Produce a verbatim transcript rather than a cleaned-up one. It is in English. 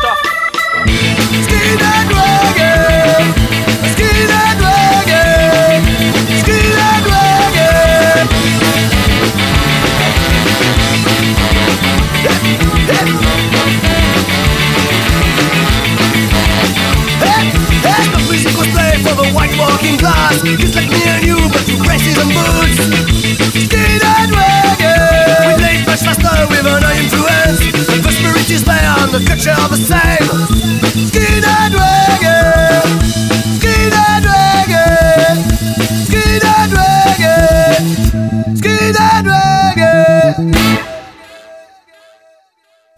stuff. Skin and reggae, skin and reggae, skin and reggae. Hey, hey. Hey, hey. The music was played for the white walking class, just like me and you, but with braces and boots. Skin and reggae, we played much faster with an influence. The spirit is there and the culture the same.